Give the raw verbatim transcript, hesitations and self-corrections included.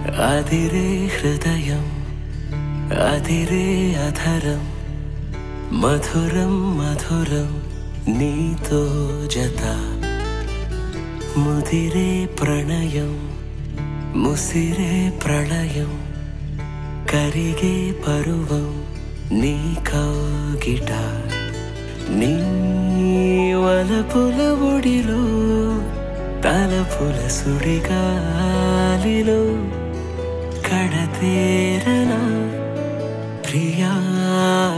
అదిరే హృదయం అదిరే అధరం మధురం మధురం నీతో జత ముదిరే ప్రణయం ముసిరే ప్రళయం కరిగే పరువం నీ కౌగిట నీ వలపుల ఒడిలో తలపుల సుడిగాలిలో కడతేరనా ప్రియా